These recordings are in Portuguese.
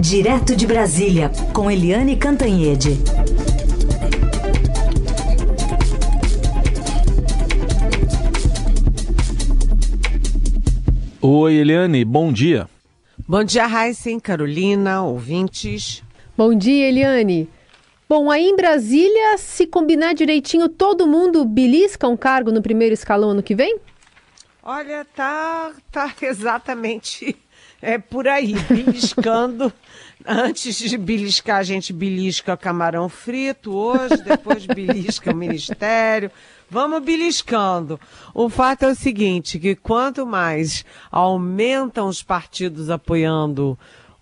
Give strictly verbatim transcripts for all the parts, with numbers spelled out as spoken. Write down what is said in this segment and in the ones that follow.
Direto de Brasília, com Eliane Cantanhede. Oi, Eliane, bom dia. Bom dia, Raíssen, Carolina, ouvintes. Bom dia, Eliane. Bom, aí em Brasília, se combinar direitinho, todo mundo belisca um cargo no primeiro escalão ano que vem? Olha, tá, tá exatamente é, por aí, beliscando. Antes de beliscar, a gente belisca camarão frito hoje, depois belisca o ministério. Vamos beliscando. O fato é o seguinte, que quanto mais aumentam os partidos apoiando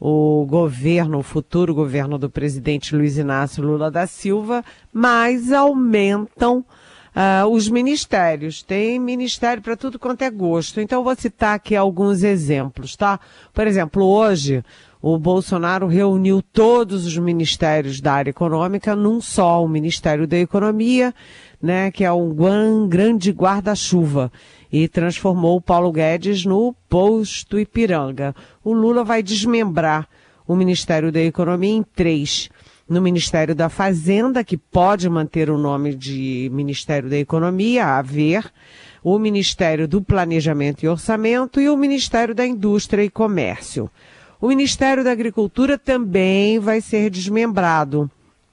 o governo, o futuro governo do presidente Luiz Inácio Lula da Silva, mais aumentam uh, os ministérios. Tem ministério para tudo quanto é gosto. Então, eu vou citar aqui alguns exemplos, tá? Por exemplo, hoje o Bolsonaro reuniu todos os ministérios da área econômica num só, o Ministério da Economia, né, que é um grande guarda-chuva, e transformou o Paulo Guedes no posto Ipiranga. O Lula vai desmembrar o Ministério da Economia em três. No Ministério da Fazenda, que pode manter o nome de Ministério da Economia, a ver, o Ministério do Planejamento e Orçamento e o Ministério da Indústria e Comércio. O Ministério da Agricultura também vai ser desmembrado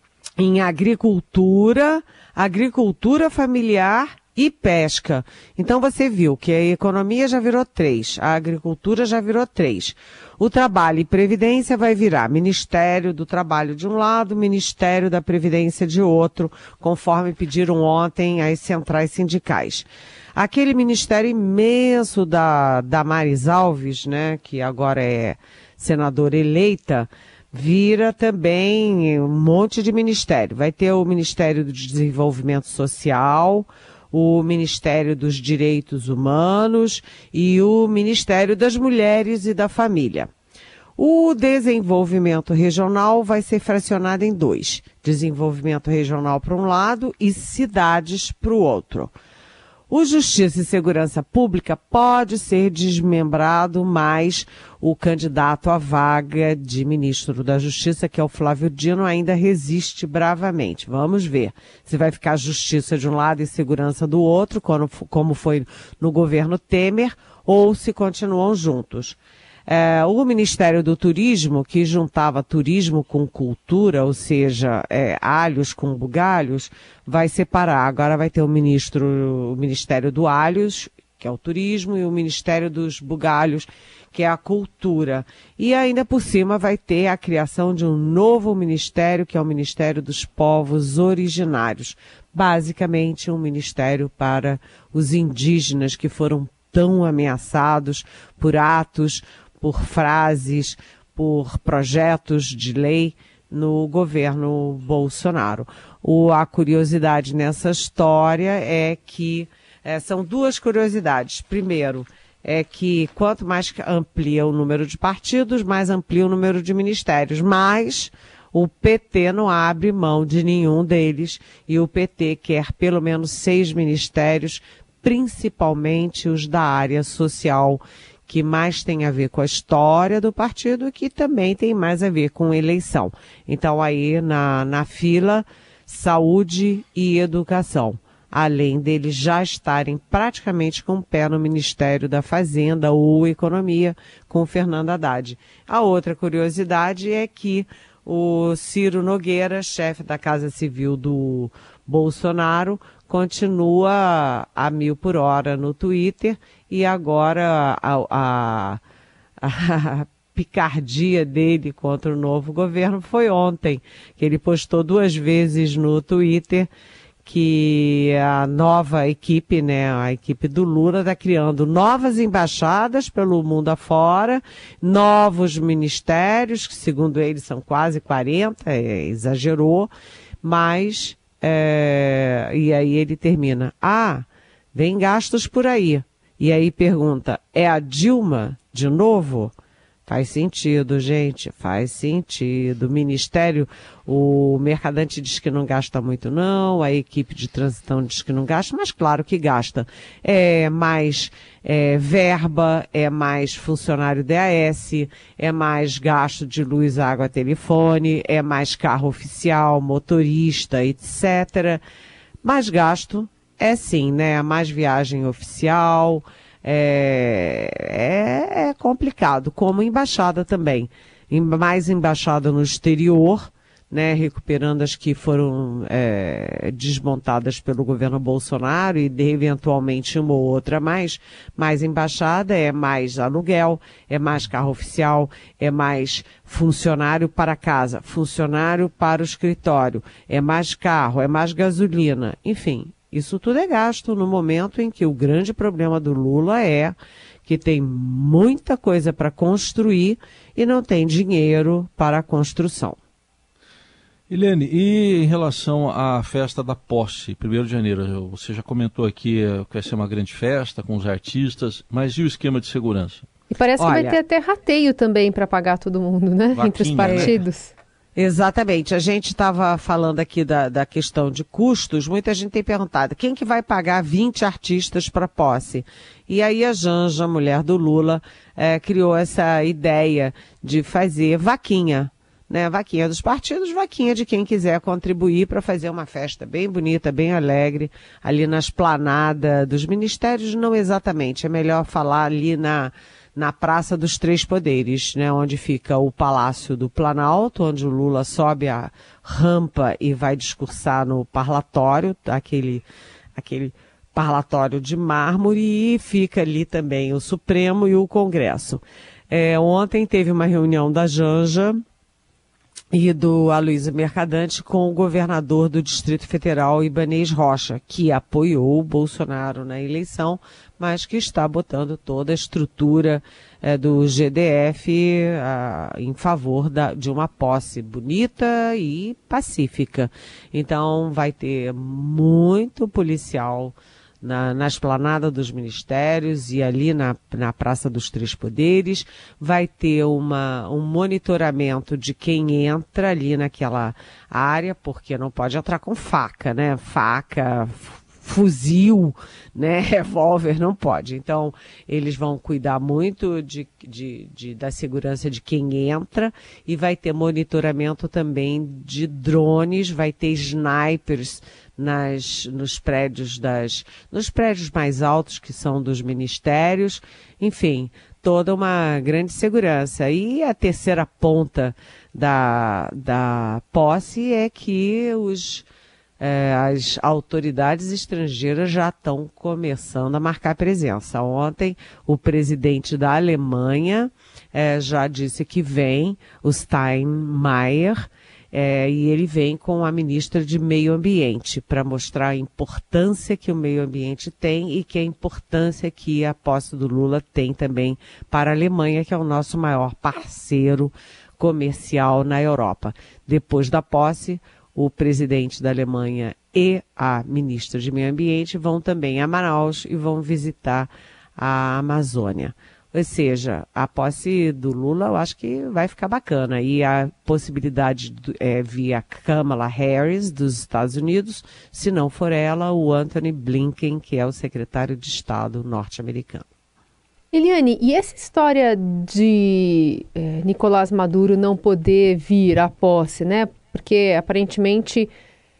em agricultura, agricultura familiar e pesca. Então você viu que a economia já virou três, a agricultura já virou três. O trabalho e previdência vai virar Ministério do Trabalho de um lado, Ministério da Previdência de outro, conforme pediram ontem as centrais sindicais. Aquele ministério imenso da Damares Alves, né, que agora é senadora eleita, vira também um monte de ministério. Vai ter o Ministério do Desenvolvimento Social, o Ministério dos Direitos Humanos e o Ministério das Mulheres e da Família. O desenvolvimento regional vai ser fracionado em dois. Desenvolvimento regional para um lado e cidades para o outro. O Justiça e Segurança Pública pode ser desmembrado, mas o candidato à vaga de ministro da Justiça, que é o Flávio Dino, ainda resiste bravamente. Vamos ver se vai ficar Justiça de um lado e Segurança do outro, como foi no governo Temer, ou se continuam juntos. É, o Ministério do Turismo, que juntava turismo com cultura, ou seja, é, alhos com bugalhos, vai separar. Agora vai ter o, ministro, o Ministério do Alhos, que é o turismo, e o Ministério dos Bugalhos, que é a cultura. E ainda por cima vai ter a criação de um novo ministério, que é o Ministério dos Povos Originários. Basicamente, um ministério para os indígenas que foram tão ameaçados por atos, por frases, por projetos de lei no governo Bolsonaro. O, a curiosidade nessa história é que, é, são duas curiosidades. Primeiro, é que quanto mais amplia o número de partidos, mais amplia o número de ministérios, mas o P T não abre mão de nenhum deles e o P T quer pelo menos seis ministérios, principalmente os da área social, que mais tem a ver com a história do partido e que também tem mais a ver com eleição. Então aí na, na fila, saúde e educação, além deles já estarem praticamente com o pé no Ministério da Fazenda ou Economia com Fernando Haddad. A outra curiosidade é que o Ciro Nogueira, chefe da Casa Civil do Bolsonaro, continua a mil por hora no Twitter e agora a, a, a picardia dele contra o novo governo foi ontem, que ele postou duas vezes no Twitter que a nova equipe, né, a equipe do Lula está criando novas embaixadas pelo mundo afora, novos ministérios, que segundo ele são quase quarenta, é, exagerou, mas É, e aí ele termina, ah, vem gastos por aí. E aí pergunta, é a Dilma de novo? Faz sentido, gente, faz sentido. O Ministério, o Mercadante diz que não gasta muito não, a equipe de transitão diz que não gasta, mas claro que gasta. É mais é, verba, é mais funcionário D A S, é mais gasto de luz, água, telefone, é mais carro oficial, motorista, etcétera. Mais gasto é sim, né? Mais viagem oficial. É, é, é complicado, como embaixada também. Mais embaixada no exterior, né, recuperando as que foram é, desmontadas pelo governo Bolsonaro e de, eventualmente uma ou outra mais. Mais embaixada é mais aluguel, é mais carro oficial, é mais funcionário para casa, funcionário para o escritório, é mais carro, é mais gasolina, enfim. Isso tudo é gasto no momento em que o grande problema do Lula é que tem muita coisa para construir e não tem dinheiro para a construção. Eliane, e em relação à festa da posse, primeiro de janeiro, você já comentou aqui que vai ser uma grande festa com os artistas, mas e o esquema de segurança? E parece Olha, que vai ter até rateio também para pagar todo mundo, né? Vaquinha, entre os partidos. Né? Exatamente. A gente estava falando aqui da, da questão de custos. Muita gente tem perguntado, quem que vai pagar vinte artistas para posse? E aí a Janja, mulher do Lula, é, criou essa ideia de fazer vaquinha, né? Vaquinha dos partidos, vaquinha de quem quiser contribuir para fazer uma festa bem bonita, bem alegre, ali na esplanada dos ministérios, não exatamente. É melhor falar ali na... na Praça dos Três Poderes, né, onde fica o Palácio do Planalto, onde o Lula sobe a rampa e vai discursar no parlatório, aquele, aquele parlatório de mármore, e fica ali também o Supremo e o Congresso. É, ontem teve uma reunião da Janja e do Aloysio Mercadante com o governador do Distrito Federal, Ibanez Rocha, que apoiou o Bolsonaro na eleição, mas que está botando toda a estrutura é, do G D F a, em favor da, de uma posse bonita e pacífica. Então vai ter muito policial Na, na esplanada dos ministérios e ali na, na Praça dos Três Poderes. Vai ter uma, um monitoramento de quem entra ali naquela área, porque não pode entrar com faca, né? Faca, fuzil, né? Revólver, não pode. Então, eles vão cuidar muito de, de, de, da segurança de quem entra, e vai ter monitoramento também de drones, vai ter snipers Nas, nos prédios das, nos prédios mais altos, que são dos ministérios, enfim, toda uma grande segurança. E a terceira ponta da, da posse é que os, eh, as autoridades estrangeiras já estão começando a marcar presença. Ontem, o presidente da Alemanha eh, já disse que vem, o Steinmeier, É, e ele vem com a ministra de Meio Ambiente para mostrar a importância que o meio ambiente tem e que a importância que a posse do Lula tem também para a Alemanha, que é o nosso maior parceiro comercial na Europa. Depois da posse, o presidente da Alemanha e a ministra de Meio Ambiente vão também a Manaus e vão visitar a Amazônia. Ou seja, a posse do Lula eu acho que vai ficar bacana. E a possibilidade é via Kamala Harris, dos Estados Unidos, se não for ela, o Antony Blinken, que é o secretário de Estado norte-americano. Eliane, e essa história de é, Nicolás Maduro não poder vir à posse, né? Porque aparentemente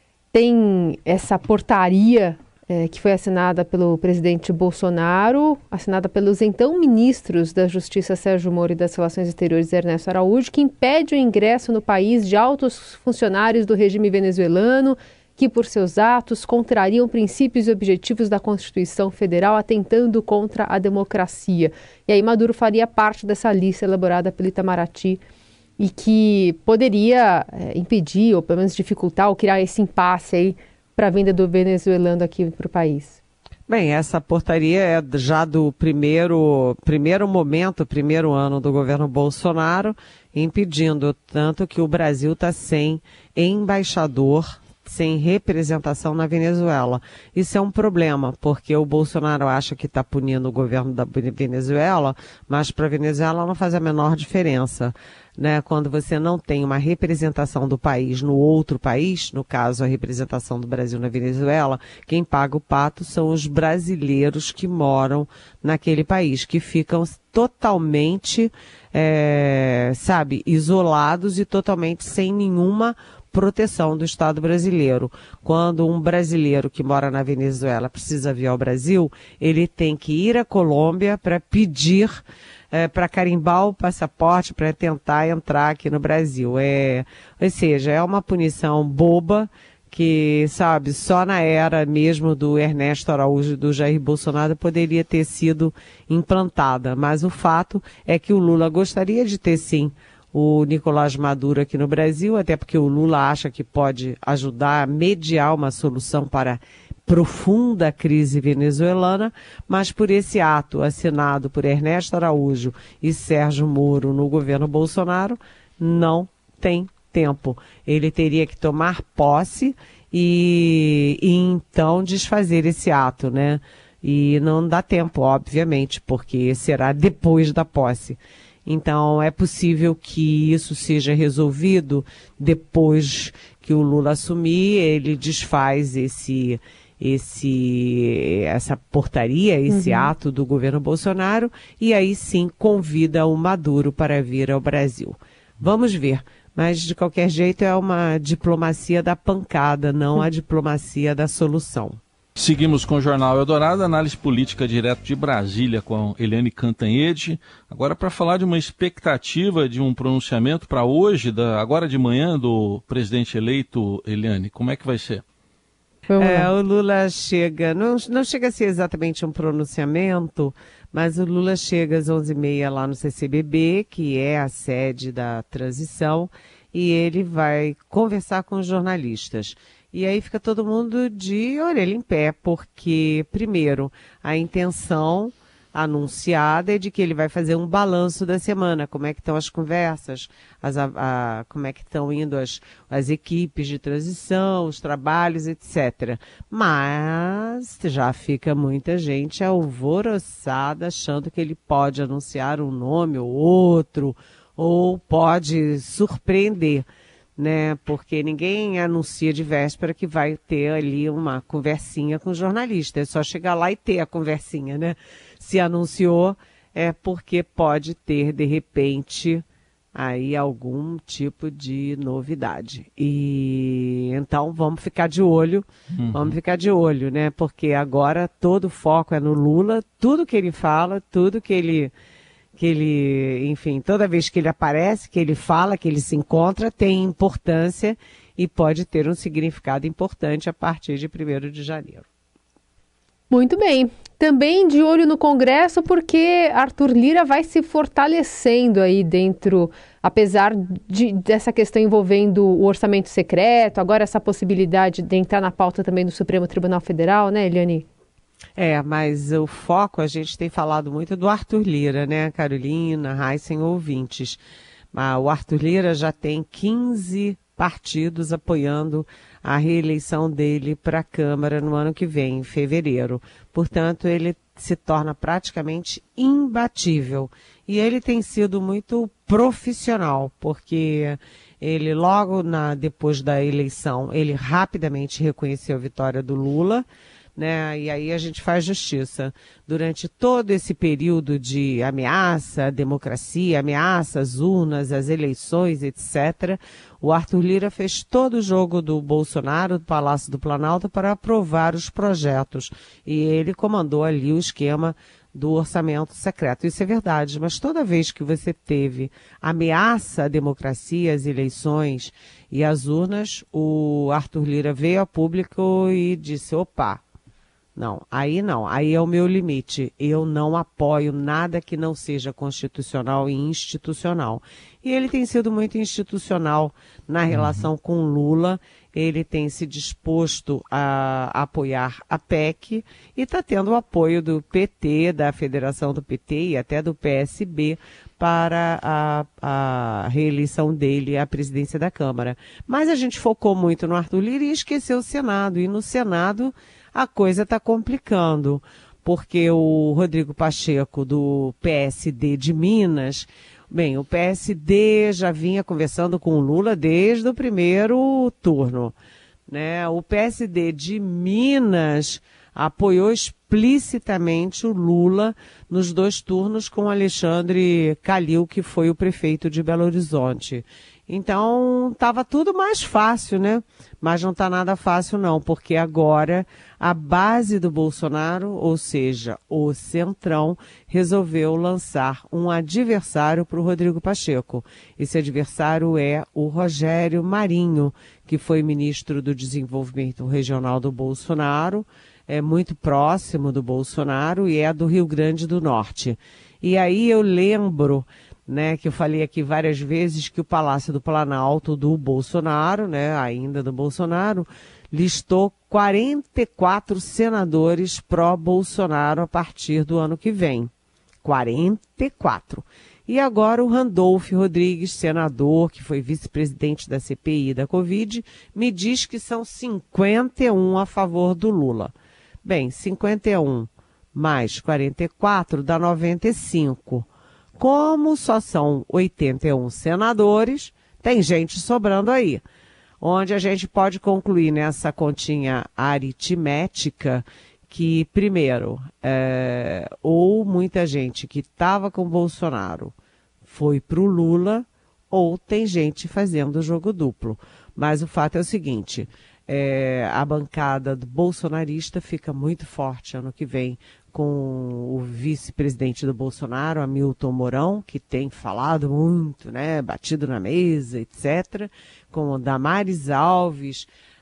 tem essa portaria É, que foi assinada pelo presidente Bolsonaro, assinada pelos então ministros da Justiça Sérgio Moro e das Relações Exteriores Ernesto Araújo, que impede o ingresso no país de altos funcionários do regime venezuelano que, por seus atos, contrariam princípios e objetivos da Constituição Federal, atentando contra a democracia. E aí Maduro faria parte dessa lista elaborada pelo Itamaraty e que poderia é, impedir, ou pelo menos dificultar, ou criar esse impasse aí para a vinda do venezuelano aqui para o país? Bem, essa portaria é já do primeiro, primeiro momento, primeiro ano do governo Bolsonaro, impedindo tanto que o Brasil está sem embaixador sem representação na Venezuela. Isso é um problema, porque o Bolsonaro acha que está punindo o governo da Venezuela, mas para a Venezuela não faz a menor diferença, né? Quando você não tem uma representação do país no outro país, no caso a representação do Brasil na Venezuela, quem paga o pato são os brasileiros que moram naquele país, que ficam totalmente, é, sabe, isolados e totalmente sem nenhuma proteção do Estado brasileiro. Quando um brasileiro que mora na Venezuela precisa vir ao Brasil, ele tem que ir à Colômbia para pedir, é, para carimbar o passaporte, para tentar entrar aqui no Brasil. É, ou seja, é uma punição boba que, sabe, só na era mesmo do Ernesto Araújo e do Jair Bolsonaro poderia ter sido implantada. Mas o fato é que o Lula gostaria de ter, sim, o Nicolás Maduro aqui no Brasil, até porque o Lula acha que pode ajudar a mediar uma solução para a profunda crise venezuelana, mas por esse ato assinado por Ernesto Araújo e Sérgio Moro no governo Bolsonaro, não tem tempo. Ele teria que tomar posse e, e então desfazer esse ato, né? E não dá tempo, obviamente, porque será depois da posse. Então, é possível que isso seja resolvido depois que o Lula assumir, ele desfaz esse, esse, essa portaria, esse uhum. ato do governo Bolsonaro, e aí sim convida o Maduro para vir ao Brasil. Vamos ver. Mas, de qualquer jeito, é uma diplomacia da pancada, não a diplomacia da solução. Seguimos com o Jornal Eldorado, análise política direto de Brasília com Eliane Cantanhede. Agora para falar de uma expectativa de um pronunciamento para hoje, da, agora de manhã, do presidente eleito, Eliane. Como é que vai ser? É, o Lula chega, não, não chega a ser exatamente um pronunciamento, mas o Lula chega às onze e meia lá no C C B B, que é a sede da transição, e ele vai conversar com os jornalistas. E aí fica todo mundo de orelha em pé, porque, primeiro, a intenção anunciada é de que ele vai fazer um balanço da semana, como é que estão as conversas, as, a, a, como é que estão indo as, as equipes de transição, os trabalhos, etcétera. Mas já fica muita gente alvoroçada achando que ele pode anunciar um nome ou outro, ou pode surpreender, né? Porque ninguém anuncia de véspera que vai ter ali uma conversinha com o jornalista. É só chegar lá e ter a conversinha, né? Se anunciou, é porque pode ter, de repente, aí algum tipo de novidade. E então vamos ficar de olho, uhum. vamos ficar de olho, né? Porque agora todo o foco é no Lula, tudo que ele fala, tudo que ele... que ele, enfim, toda vez que ele aparece, que ele fala, que ele se encontra, tem importância e pode ter um significado importante a partir de primeiro de janeiro. Muito bem. Também de olho no Congresso, porque Arthur Lira vai se fortalecendo aí dentro, apesar de, dessa questão envolvendo o orçamento secreto, agora essa possibilidade de entrar na pauta também do Supremo Tribunal Federal, né, Eliane? É, mas o foco, a gente tem falado muito do Arthur Lira, né, Carolina, Heisen, ouvintes. Mas o Arthur Lira já tem quinze partidos apoiando a reeleição dele para a Câmara no ano que vem, em fevereiro. Portanto, ele se torna praticamente imbatível. E ele tem sido muito profissional, porque ele logo na, depois da eleição, ele rapidamente reconheceu a vitória do Lula, né? E aí a gente faz justiça. Durante todo esse período de ameaça à democracia, ameaça às urnas, às eleições, etcétera, o Arthur Lira fez todo o jogo do Bolsonaro, do Palácio do Planalto, para aprovar os projetos. E ele comandou ali o esquema do orçamento secreto. Isso é verdade, mas toda vez que você teve ameaça à democracia, às eleições e às urnas, o Arthur Lira veio a público e disse, opa, não, aí não, aí é o meu limite. Eu não apoio nada que não seja constitucional e institucional. E ele tem sido muito institucional na relação uhum. com Lula. Ele tem se disposto a apoiar a P E C e está tendo o apoio do P T, da Federação do P T e até do P S B para a, a reeleição dele à presidência da Câmara. Mas a gente focou muito no Arthur Lira e esqueceu o Senado. E no Senado a coisa está complicando, porque o Rodrigo Pacheco, do P S D de Minas, bem, o P S D já vinha conversando com o Lula desde o primeiro turno, né? O P S D de Minas apoiou explicitamente o Lula nos dois turnos com Alexandre Calil, que foi o prefeito de Belo Horizonte. Então, estava tudo mais fácil, né? Mas não está nada fácil não, porque agora a base do Bolsonaro, ou seja, o Centrão, resolveu lançar um adversário para o Rodrigo Pacheco. Esse adversário é o Rogério Marinho, que foi ministro do Desenvolvimento Regional do Bolsonaro, é muito próximo do Bolsonaro e é do Rio Grande do Norte. E aí eu lembro, né, que eu falei aqui várias vezes que o Palácio do Planalto do Bolsonaro, né, ainda do Bolsonaro, listou quarenta e quatro senadores pró-Bolsonaro a partir do ano que vem. quarenta e quatro. E agora o Randolfo Rodrigues, senador, que foi vice-presidente da C P I da Covid, me diz que são cinquenta e um a favor do Lula. Bem, cinquenta e um mais quarenta e quatro dá noventa e cinco. Como só são oitenta e um senadores, tem gente sobrando aí. Onde a gente pode concluir nessa continha aritmética que, primeiro, é, ou muita gente que estava com o Bolsonaro foi para o Lula, ou tem gente fazendo jogo duplo. Mas o fato é o seguinte, é, a bancada do bolsonarista fica muito forte ano que vem com o vice-presidente do Bolsonaro, Hamilton Mourão, que tem falado muito, né, batido na mesa, etcétera, com o Damares Alves,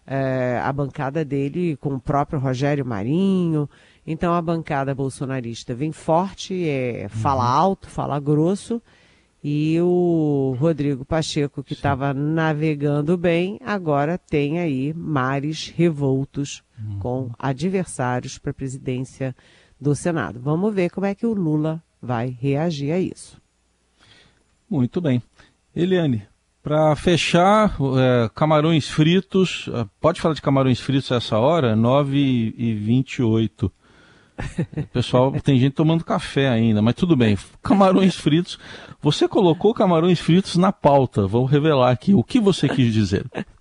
é, a bancada dele com o próprio Rogério Marinho. Então a bancada bolsonarista vem forte, é, fala alto, fala grosso, e o Rodrigo Pacheco, que estava navegando bem, agora tem aí mares revoltos uhum. com adversários para a presidência do Senado. Vamos ver como é que o Lula vai reagir a isso. Muito bem. Eliane, para fechar, é, camarões fritos, pode falar de camarões fritos a essa hora? nove e vinte e oito. Pessoal, tem gente tomando café ainda, mas tudo bem. Camarões fritos. Você colocou camarões fritos na pauta. Vou revelar aqui. O que você quis dizer?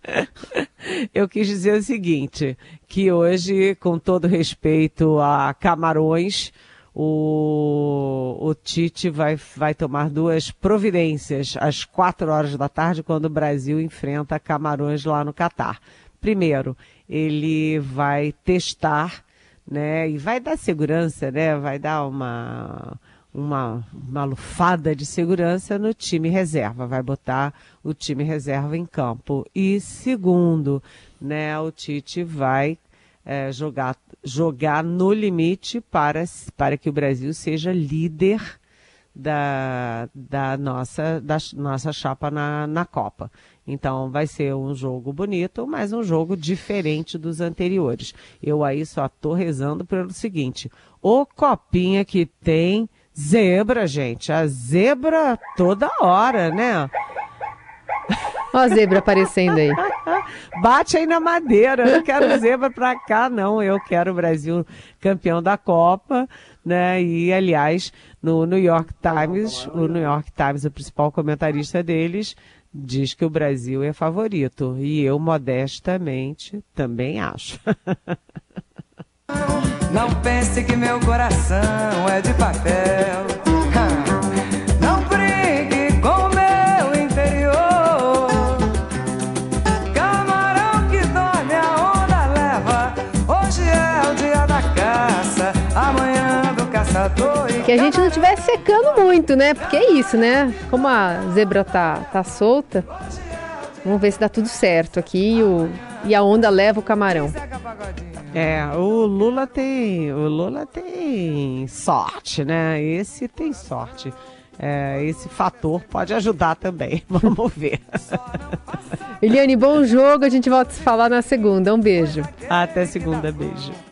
Eu quis dizer o seguinte, que hoje, com todo respeito a camarões, o, o Tite vai, vai tomar duas providências às quatro horas da tarde, quando o Brasil enfrenta Camarões lá no Catar. Primeiro, ele vai testar, né, e vai dar segurança, né, vai dar uma, uma, uma lufada de segurança no time reserva, vai botar o time reserva em campo. E segundo, né, o Tite vai é, jogar, jogar no limite para, para que o Brasil seja líder da, da, nossa, da nossa chapa na, na Copa. Então vai ser um jogo bonito, mas um jogo diferente dos anteriores. Eu aí só estou rezando pelo seguinte, o copinha que tem zebra, gente, a zebra toda hora, né? Ó a zebra aparecendo aí. Bate aí na madeira, eu não quero zebra pra cá, não. Eu quero o Brasil campeão da Copa, né? E, aliás, no New York Times, o New York Times, o principal comentarista deles, diz que o Brasil é favorito. E eu, modestamente, também acho. Não pense que meu coração é de papel. Não brinque com meu interior. Camarão que dorme, a onda leva. Hoje é o dia da caça, amanhã do caçador. Que a gente não estivesse secando muito, né? Porque é isso, né? Como a zebra tá, tá solta, vamos ver se dá tudo certo aqui e, o, e a onda leva o camarão. É, o Lula tem, o Lula tem sorte, né? Esse tem sorte. É, esse fator pode ajudar também. Vamos ver. Eliane, bom jogo. A gente volta a se falar na segunda. Um beijo. Até segunda, beijo.